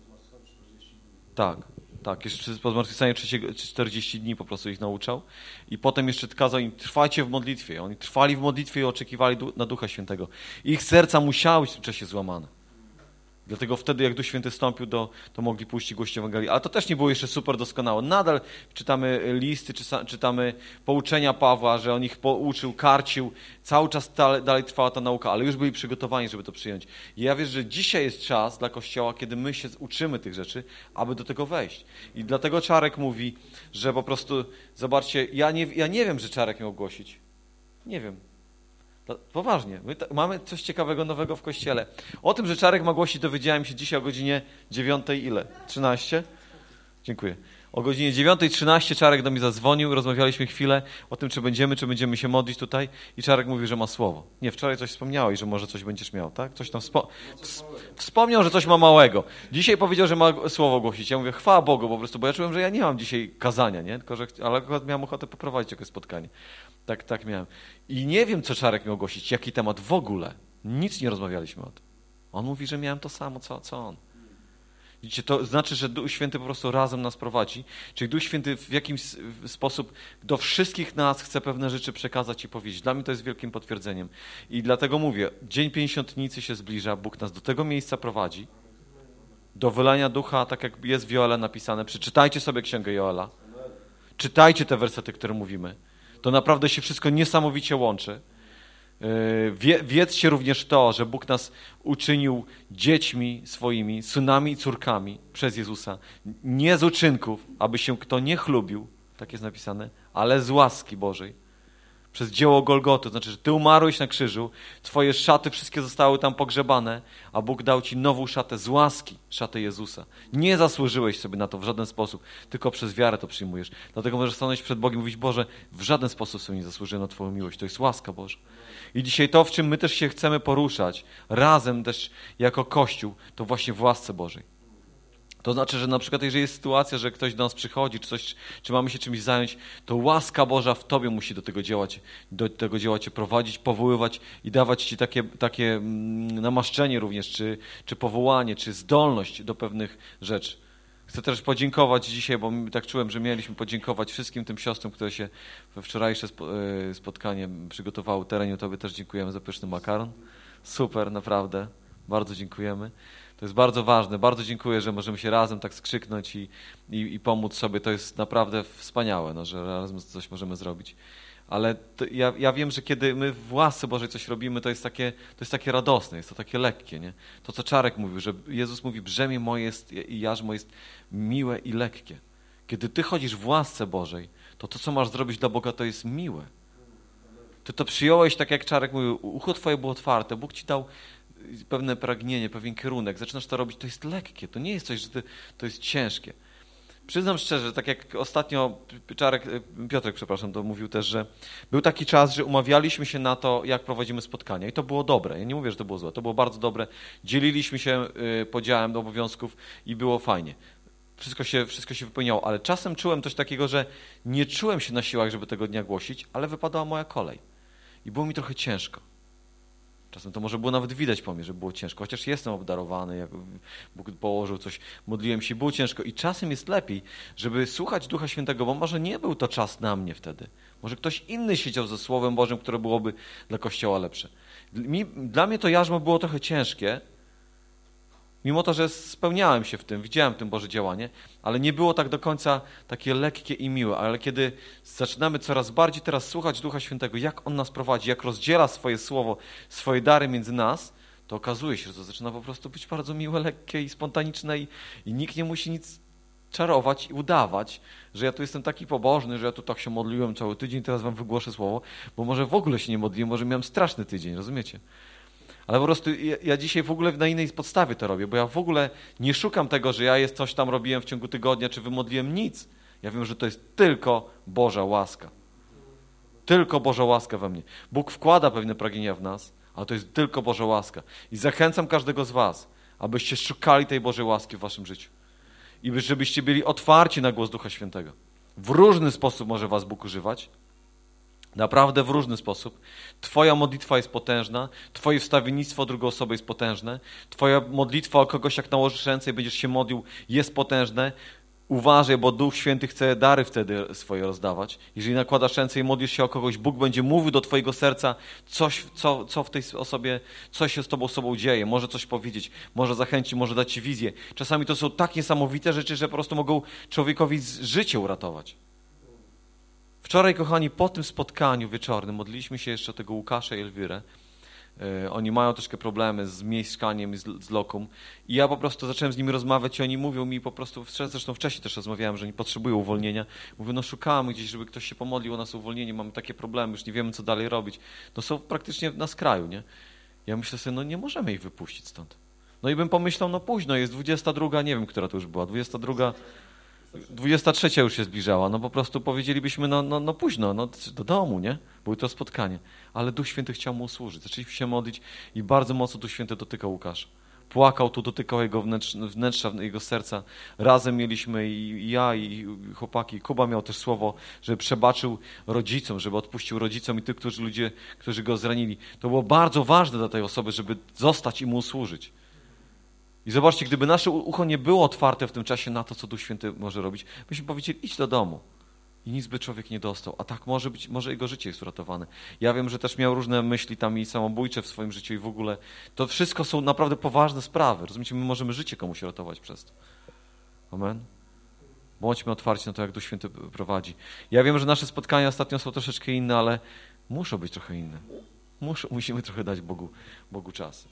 Tak. Jeszcze po zmartwychwstaniu 40 dni po prostu ich nauczał. I potem jeszcze kazał im: trwajcie w modlitwie. Oni trwali w modlitwie i oczekiwali na Ducha Świętego. Ich serca musiały być w tym czasie złamane. Dlatego wtedy, jak Duch Święty stąpił, to mogli pójść i głosić Ewangelię. Ale to też nie było jeszcze super doskonałe. Nadal czytamy listy, czytamy pouczenia Pawła, że on ich pouczył, karcił. Cały czas dalej trwała ta nauka, ale już byli przygotowani, żeby to przyjąć. I ja wierzę, że dzisiaj jest czas dla Kościoła, kiedy my się uczymy tych rzeczy, aby do tego wejść. I dlatego Czarek mówi, że po prostu, zobaczcie, ja nie wiem, że Czarek miał głosić. Nie wiem. Poważnie, mamy coś ciekawego nowego w Kościele. O tym, że Czarek ma głosić, dowiedziałem się dzisiaj o godzinie 9:13. Dziękuję. O godzinie 9:13 Czarek do mnie zadzwonił, rozmawialiśmy chwilę o tym, czy będziemy się modlić tutaj i Czarek mówił, że ma słowo. Nie, wczoraj coś wspomniałeś, że może coś będziesz miał, tak? Coś tam wspomniał, że coś ma małego. Dzisiaj powiedział, że ma słowo głosić. Ja mówię: chwała Bogu po prostu, bo ja czułem, że ja nie mam dzisiaj kazania, nie? Tylko, ale akurat miałem ochotę poprowadzić jakieś spotkanie. Tak miałem. I nie wiem, co Czarek miał głosić, jaki temat w ogóle. Nic nie rozmawialiśmy o tym. On mówi, że miałem to samo, co on. Widzicie, to znaczy, że Duch Święty po prostu razem nas prowadzi. Czyli Duch Święty w jakimś sposób do wszystkich nas chce pewne rzeczy przekazać i powiedzieć. Dla mnie to jest wielkim potwierdzeniem. I dlatego mówię, dzień Pięćdziesiątnicy się zbliża, Bóg nas do tego miejsca prowadzi, do wylania Ducha, tak jak jest w Joela napisane. Przeczytajcie sobie Księgę Joela. Czytajcie te wersety, które mówimy. To naprawdę się wszystko niesamowicie łączy. Wiedzcie również to, że Bóg nas uczynił dziećmi swoimi, synami i córkami przez Jezusa. Nie z uczynków, aby się kto nie chlubił, tak jest napisane, ale z łaski Bożej. Przez dzieło Golgoty, to znaczy, że Ty umarłeś na krzyżu, Twoje szaty wszystkie zostały tam pogrzebane, a Bóg dał Ci nową szatę z łaski, szatę Jezusa. Nie zasłużyłeś sobie na to w żaden sposób, tylko przez wiarę to przyjmujesz. Dlatego możesz stanąć przed Bogiem i mówić, Boże, w żaden sposób sobie nie zasłużyłem na Twoją miłość. To jest łaska Boża. I dzisiaj to, w czym my też się chcemy poruszać, razem też jako Kościół, to właśnie w łasce Bożej. To znaczy, że na przykład jeżeli jest sytuacja, że ktoś do nas przychodzi, czy mamy się czymś zająć, to łaska Boża w Tobie musi do tego dzieła Cię prowadzić, powoływać i dawać Ci takie namaszczenie również, czy powołanie, czy zdolność do pewnych rzeczy. Chcę też podziękować dzisiaj, bo tak czułem, że mieliśmy podziękować wszystkim tym siostrom, które się we wczorajsze spotkanie przygotowały. Tereniu, Tobie też dziękujemy za pyszny makaron. Super, naprawdę. Bardzo dziękujemy. To jest bardzo ważne. Bardzo dziękuję, że możemy się razem tak skrzyknąć i pomóc sobie. To jest naprawdę wspaniałe, no, że razem coś możemy zrobić. Ale ja wiem, że kiedy my w łasce Bożej coś robimy, to jest takie radosne, jest to takie lekkie. Nie? To, co Czarek mówił, że Jezus mówi, brzemię moje jest i jarzmo jest miłe i lekkie. Kiedy ty chodzisz w łasce Bożej, to co masz zrobić dla Boga, to jest miłe. Ty to przyjąłeś, tak jak Czarek mówił, ucho twoje było otwarte, Bóg ci dał pewne pragnienie, pewien kierunek, zaczynasz to robić, to jest lekkie, to nie jest coś, że to jest ciężkie. Przyznam szczerze, tak jak ostatnio Piotrek, to mówił też, że był taki czas, że umawialiśmy się na to, jak prowadzimy spotkania i to było dobre. Ja nie mówię, że to było złe, to było bardzo dobre. Dzieliliśmy się podziałem obowiązków i było fajnie. Wszystko się wypełniało, ale czasem czułem coś takiego, że nie czułem się na siłach, żeby tego dnia głosić, ale wypadała moja kolej i było mi trochę ciężko. Czasem to może było nawet widać po mnie, że było ciężko, chociaż jestem obdarowany, jak Bóg położył coś, modliłem się, było ciężko i czasem jest lepiej, żeby słuchać Ducha Świętego, bo może nie był to czas na mnie wtedy. Może ktoś inny siedział ze Słowem Bożym, które byłoby dla Kościoła lepsze. Dla mnie to jarzmo było trochę ciężkie, mimo to, że spełniałem się w tym, widziałem w tym Boże działanie, ale nie było tak do końca takie lekkie i miłe. Ale kiedy zaczynamy coraz bardziej teraz słuchać Ducha Świętego, jak On nas prowadzi, jak rozdziela swoje słowo, swoje dary między nas, to okazuje się, że to zaczyna po prostu być bardzo miłe, lekkie i spontaniczne i nikt nie musi nic czarować i udawać, że ja tu jestem taki pobożny, że ja tu tak się modliłem cały tydzień, teraz wam wygłoszę słowo, bo może w ogóle się nie modliłem, może miałem straszny tydzień, rozumiecie? Ale po prostu ja dzisiaj w ogóle na innej podstawie to robię, bo ja w ogóle nie szukam tego, że ja coś tam robiłem w ciągu tygodnia, czy wymodliłem nic. Ja wiem, że to jest tylko Boża łaska. Tylko Boża łaska we mnie. Bóg wkłada pewne pragnienia w nas, ale to jest tylko Boża łaska. I zachęcam każdego z was, abyście szukali tej Bożej łaski w waszym życiu. I żebyście byli otwarci na głos Ducha Świętego. W różny sposób może was Bóg używać. Naprawdę w różny sposób. Twoja modlitwa jest potężna, twoje wstawiennictwo o drugą osobę jest potężne, twoja modlitwa o kogoś, jak nałożysz ręce i będziesz się modlił, jest potężne. Uważaj, bo Duch Święty chce dary wtedy swoje rozdawać. Jeżeli nakładasz ręce i modlisz się o kogoś, Bóg będzie mówił do twojego serca coś, co w tej osobie, co się z tobą osobą dzieje. Może coś powiedzieć, może zachęcić, może dać ci wizję. Czasami to są tak niesamowite rzeczy, że po prostu mogą człowiekowi życie uratować. Wczoraj, kochani, po tym spotkaniu wieczornym modliliśmy się jeszcze o tego Łukasza i Elwirę. Oni mają troszkę problemy z mieszkaniem, z lokum. I ja po prostu zacząłem z nimi rozmawiać i oni mówią mi po prostu, zresztą wcześniej też rozmawiałem, że oni potrzebują uwolnienia. Mówią, no szukamy gdzieś, żeby ktoś się pomodlił o nas uwolnienie, mamy takie problemy, już nie wiemy, co dalej robić. No są praktycznie na skraju, nie? Ja myślę sobie, no nie możemy ich wypuścić stąd. No i bym pomyślał, no późno, jest 22, nie wiem, która to już była, 23 już się zbliżała, no po prostu powiedzielibyśmy, no późno, no do domu, nie? Było to spotkanie. Ale Duch Święty chciał mu służyć. Zaczęliśmy się modlić i bardzo mocno Duch Święty dotykał Łukasza. Płakał tu, dotykał jego wnętrza, jego serca. Razem mieliśmy i ja, i chłopaki. Kuba miał też słowo, żeby przebaczył rodzicom, żeby odpuścił rodzicom i tych ludzie, którzy go zranili. To było bardzo ważne dla tej osoby, żeby zostać i mu służyć. I zobaczcie, gdyby nasze ucho nie było otwarte w tym czasie na to, co Duch Święty może robić, byśmy powiedzieli, idź do domu. I nic by człowiek nie dostał. A tak może być, może jego życie jest uratowane. Ja wiem, że też miał różne myśli tam i samobójcze w swoim życiu i w ogóle. To wszystko są naprawdę poważne sprawy. Rozumiecie, my możemy życie komuś ratować przez to. Amen. Bądźmy otwarci na to, jak Duch Święty prowadzi. Ja wiem, że nasze spotkania ostatnio są troszeczkę inne, ale muszą być trochę inne. Musimy trochę dać Bogu czas.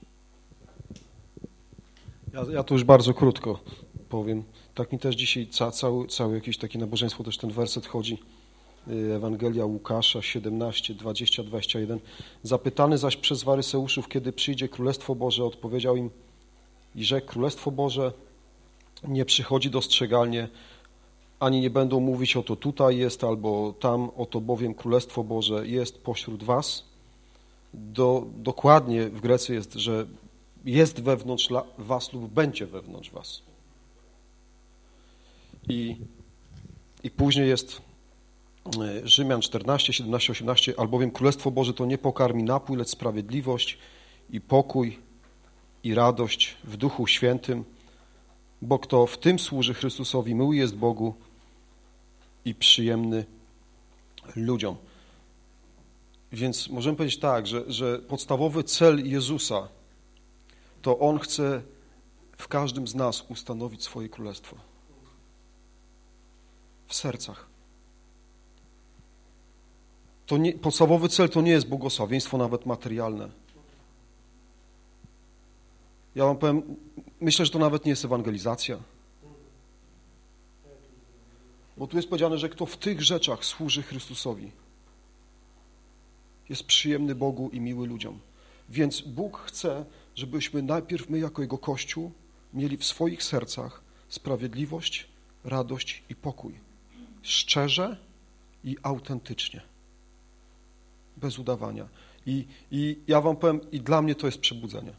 Ja to już bardzo krótko powiem. Tak mi też dzisiaj całe jakieś takie nabożeństwo, też ten werset chodzi. Ewangelia Łukasza 17, 20, 21. Zapytany zaś przez Faryseuszów, kiedy przyjdzie Królestwo Boże, odpowiedział im i rzekł: Królestwo Boże nie przychodzi dostrzegalnie, ani nie będą mówić oto tutaj jest, albo tam, oto bowiem Królestwo Boże jest pośród was. Dokładnie w Grecji jest, że jest wewnątrz was lub będzie wewnątrz was. I później jest Rzymian 14, 17, 18, albowiem Królestwo Boże to nie pokarm i napój, lecz sprawiedliwość i pokój i radość w Duchu Świętym, bo kto w tym służy Chrystusowi, miły jest Bogu i ludziom. Więc możemy powiedzieć tak, że podstawowy cel Jezusa to On chce w każdym z nas ustanowić swoje królestwo. W sercach. Podstawowy cel to nie jest błogosławieństwo nawet materialne. Ja wam powiem, myślę, że to nawet nie jest ewangelizacja. Bo tu jest powiedziane, że kto w tych rzeczach służy Chrystusowi, jest przyjemny Bogu i miły ludziom. Więc Bóg chce, żebyśmy najpierw my jako Jego Kościół mieli w swoich sercach sprawiedliwość, radość i pokój. Szczerze i autentycznie. Bez udawania. I ja wam powiem, i dla mnie to jest przebudzenie.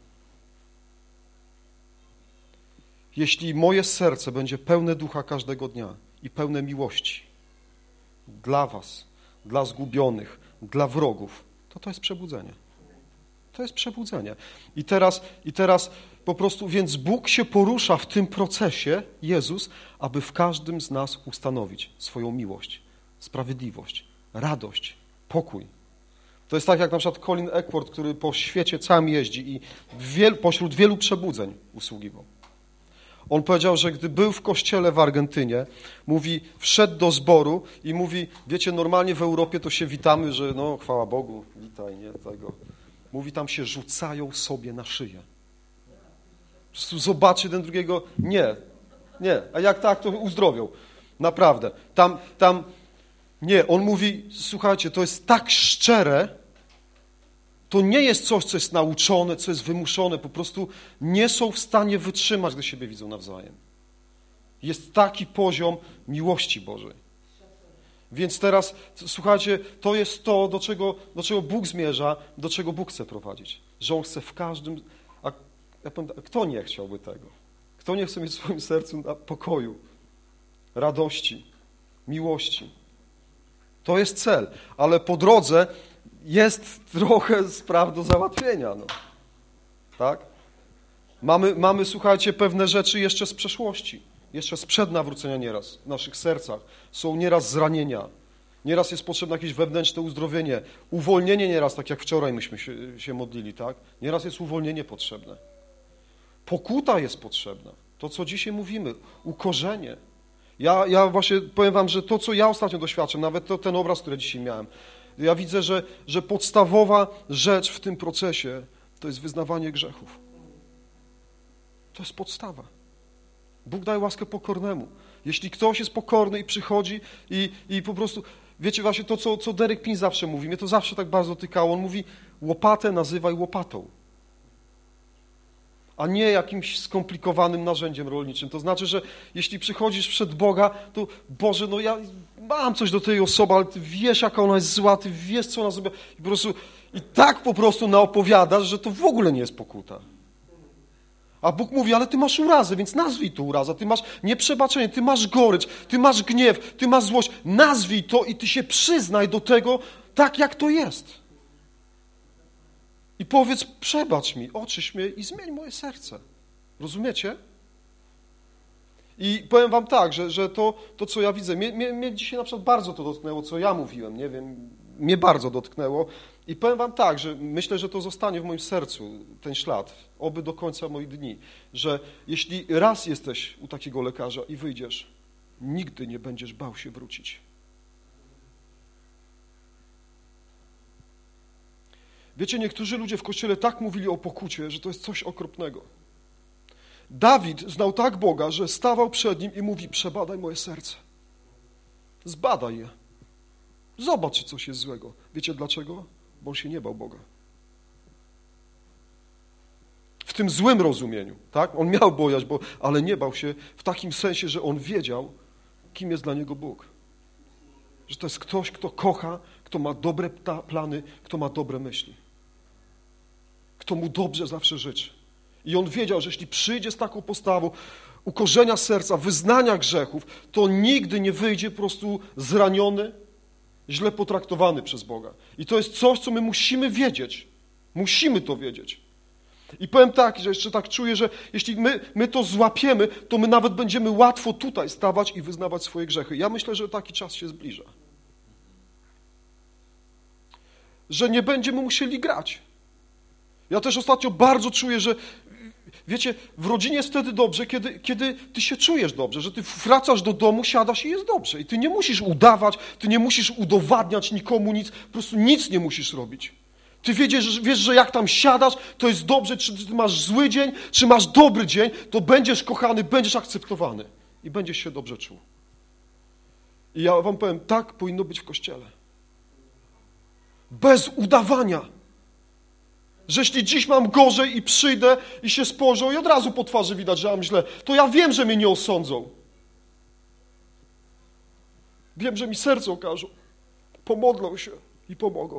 Jeśli moje serce będzie pełne ducha każdego dnia i pełne miłości dla was, dla zgubionych, dla wrogów, to jest przebudzenie. To jest przebudzenie. I teraz po prostu, więc Bóg się porusza w tym procesie, Jezus, aby w każdym z nas ustanowić swoją miłość, sprawiedliwość, radość, pokój. To jest tak jak na przykład Colin Eckford, który po świecie całym jeździ i pośród wielu przebudzeń usługiwał. On powiedział, że gdy był w kościele w Argentynie, mówi, wszedł do zboru i mówi, wiecie, normalnie w Europie to się witamy, że no, chwała Bogu, witaj, nie, tego. Mówi, tam się rzucają sobie na szyję. Po prostu zobaczy jeden drugiego, nie, a jak tak, to uzdrowią. Naprawdę. Tam, nie, on mówi, słuchajcie, to jest tak szczere, to nie jest coś, co jest nauczone, co jest wymuszone, po prostu nie są w stanie wytrzymać, gdy siebie widzą nawzajem. Jest taki poziom miłości Bożej. Więc teraz, słuchajcie, to jest to, do czego Bóg zmierza, do czego Bóg chce prowadzić. Że On chce w każdym... Ja powiem, kto nie chciałby tego? Kto nie chce mieć w swoim sercu pokoju, radości, miłości? To jest cel, ale po drodze jest trochę spraw do załatwienia. No. Tak? Mamy, słuchajcie, pewne rzeczy jeszcze z przeszłości, jeszcze sprzed nawrócenia nieraz w naszych sercach. Są nieraz zranienia, nieraz jest potrzebne jakieś wewnętrzne uzdrowienie, uwolnienie nieraz, tak jak wczoraj myśmy się modlili, tak? Nieraz jest uwolnienie potrzebne. Pokuta jest potrzebna. To, co dzisiaj mówimy, ukorzenie. Ja właśnie powiem wam, że to, co ja ostatnio doświadczam, nawet ten obraz, który dzisiaj miałem, ja widzę, że podstawowa rzecz w tym procesie to jest wyznawanie grzechów. To jest podstawa. Bóg daje łaskę pokornemu. Jeśli ktoś jest pokorny i przychodzi i po prostu, wiecie właśnie to, co Derek Prince zawsze mówi, mnie to zawsze tak bardzo dotykało, on mówi, łopatę nazywaj łopatą, a nie jakimś skomplikowanym narzędziem rolniczym. To znaczy, że jeśli przychodzisz przed Boga, to Boże, no ja mam coś do tej osoby, ale Ty wiesz, jaka ona jest zła, Ty wiesz, co ona zrobiła i tak po prostu naopowiadasz, że to w ogóle nie jest pokuta. A Bóg mówi, ale Ty masz urazę, więc nazwij to urazę, Ty masz nieprzebaczenie, Ty masz gorycz, Ty masz gniew, Ty masz złość. Nazwij to i Ty się przyznaj do tego tak, jak to jest. I powiedz, przebacz mi, oczyś mnie i zmień moje serce. Rozumiecie? I powiem wam tak, że to co ja widzę, mnie dzisiaj na przykład bardzo to dotknęło, co ja mówiłem, nie wiem, mnie bardzo dotknęło. I powiem wam tak, że myślę, że to zostanie w moim sercu, ten ślad, oby do końca moich dni, że jeśli raz jesteś u takiego lekarza i wyjdziesz, nigdy nie będziesz bał się wrócić. Wiecie, niektórzy ludzie w Kościele tak mówili o pokucie, że to jest coś okropnego. Dawid znał tak Boga, że stawał przed Nim i mówi, przebadaj moje serce. Zbadaj je. Zobacz, czy coś jest złego. Wiecie dlaczego? Bo on się nie bał Boga. W tym złym rozumieniu, tak? On miał bojaźń, ale nie bał się w takim sensie, że on wiedział, kim jest dla niego Bóg. Że to jest ktoś, kto kocha, kto ma dobre plany, kto ma dobre myśli. Kto mu dobrze zawsze życzy. I on wiedział, że jeśli przyjdzie z taką postawą ukorzenia serca, wyznania grzechów, to nigdy nie wyjdzie po prostu zraniony, źle potraktowany przez Boga. I to jest coś, co my musimy wiedzieć. Musimy to wiedzieć. I powiem tak, że jeszcze tak czuję, że jeśli my to złapiemy, to my nawet będziemy łatwo tutaj stawać i wyznawać swoje grzechy. Ja myślę, że taki czas się zbliża. Że nie będziemy musieli grać. Ja też ostatnio bardzo czuję, że wiecie, w rodzinie jest wtedy dobrze, kiedy ty się czujesz dobrze, że ty wracasz do domu, siadasz i jest dobrze. I ty nie musisz udawać, ty nie musisz udowadniać nikomu nic, po prostu nic nie musisz robić. Ty wiesz, że jak tam siadasz, to jest dobrze, czy ty masz zły dzień, czy masz dobry dzień, to będziesz kochany, będziesz akceptowany i będziesz się dobrze czuł. I ja wam powiem, tak powinno być w Kościele. Bez udawania. Że jeśli dziś mam gorzej i przyjdę i się spojrzą i od razu po twarzy widać, że mam źle, to ja wiem, że mnie nie osądzą. Wiem, że mi serce okażą. Pomodlą się i pomogą.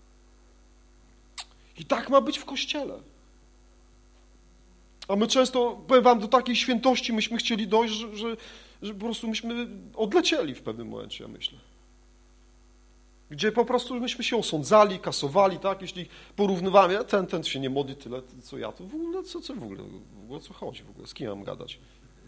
I tak ma być w Kościele. A my często, powiem wam, do takiej świętości myśmy chcieli dojść, że po prostu myśmy odlecieli w pewnym momencie, ja myślę. Gdzie po prostu myśmy się osądzali, kasowali, tak? Jeśli porównywamy, ten się nie modli tyle, co ja, to w ogóle, w ogóle o co chodzi w ogóle, z kim mam gadać?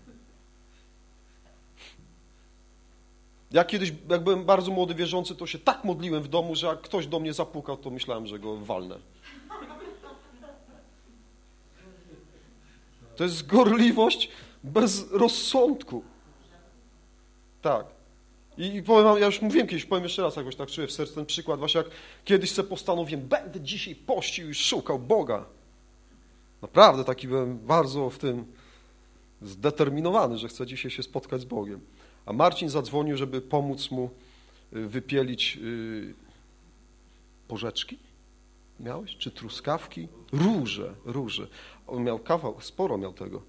Ja kiedyś, jak byłem bardzo młody wierzący, to się tak modliłem w domu, że jak ktoś do mnie zapukał, to myślałem, że go walnę. To jest gorliwość bez rozsądku. Tak. I powiem wam, ja już mówiłem kiedyś, powiem jeszcze raz, jakoś tak czuję w sercu ten przykład, właśnie jak kiedyś sobie postanowiłem, będę dzisiaj pościł i szukał Boga. Naprawdę taki byłem bardzo w tym zdeterminowany, że chcę dzisiaj się spotkać z Bogiem. A Marcin zadzwonił, żeby pomóc mu wypielić porzeczki. Miałeś? Czy truskawki? Róże. On miał kawał, sporo miał tego.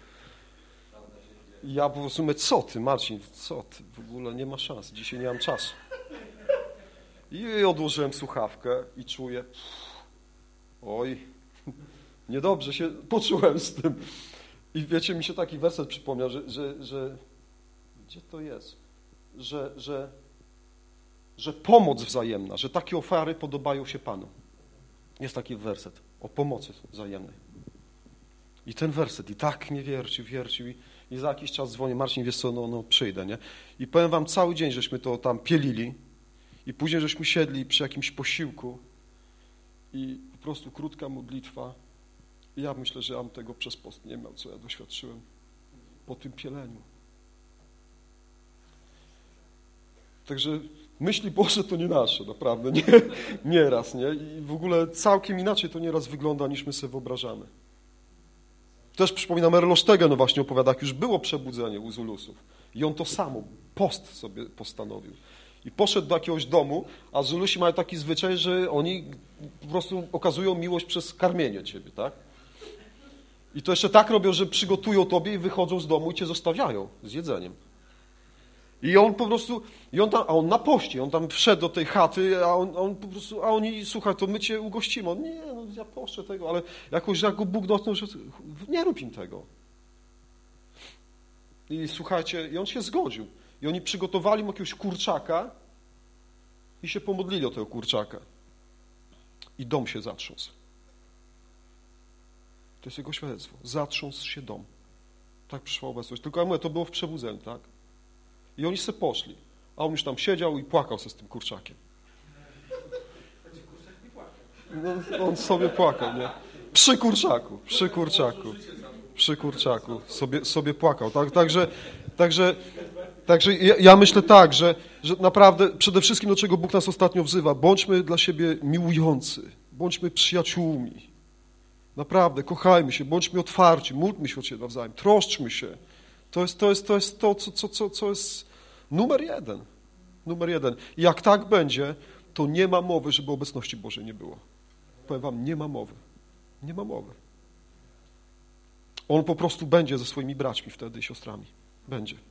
I ja po prostu mówię, co ty, Marcin, co ty, w ogóle nie ma szans, dzisiaj nie mam czasu. I odłożyłem słuchawkę i czuję, oj, niedobrze się poczułem z tym. I wiecie, mi się taki werset przypomniał, że gdzie to jest? Że pomoc wzajemna, że takie ofiary podobają się Panu. Jest taki werset o pomocy wzajemnej. I ten werset i tak mnie wiercił i za jakiś czas dzwonię, Marcin, wiesz co, no przyjdę, nie? I powiem wam, cały dzień żeśmy to tam pielili i później żeśmy siedli przy jakimś posiłku i po prostu krótka modlitwa. I ja myślę, że ja bym tego przez post nie miał, co ja doświadczyłem po tym pieleniu. Także myśli Boże to nie nasze, naprawdę, nieraz, nie? I w ogóle całkiem inaczej to nieraz wygląda, niż my sobie wyobrażamy. Też przypominam, Erlosztegen właśnie opowiada, jak już było przebudzenie u Zulusów. I on to samo, post sobie postanowił. I poszedł do jakiegoś domu, a Zulusi mają taki zwyczaj, że oni po prostu okazują miłość przez karmienie ciebie, tak? I to jeszcze tak robią, że przygotują tobie i wychodzą z domu i cię zostawiają z jedzeniem. I on po prostu, a on na poście, on tam wszedł do tej chaty, a on po prostu, a oni, słuchaj, to my cię ugościmy. On, nie, no ja poszczę tego, ale jakoś jak go Bóg dotknął, że nie rób im tego. I słuchajcie, i on się zgodził. I oni przygotowali mu jakiegoś kurczaka i się pomodlili o tego kurczaka. I dom się zatrząsł. To jest jego świadectwo. Zatrząsł się dom. Tak przyszła obecność. Tylko ja mówię, to było w przebudzeniu, tak? I oni se poszli. A on już tam siedział i płakał se z tym kurczakiem. No, on sobie płakał, nie? Przy kurczaku. Sobie płakał. Tak? Także ja myślę tak, że naprawdę przede wszystkim do czego Bóg nas ostatnio wzywa, bądźmy dla siebie miłujący. Bądźmy przyjaciółmi. Naprawdę, kochajmy się, bądźmy otwarci, módlmy się o siebie nawzajem, troszczmy się. To jest to, co jest numer jeden. Numer jeden. I jak tak będzie, to nie ma mowy, żeby obecności Bożej nie było. Powiem wam, nie ma mowy. Nie ma mowy. On po prostu będzie ze swoimi braćmi wtedy i siostrami. Będzie.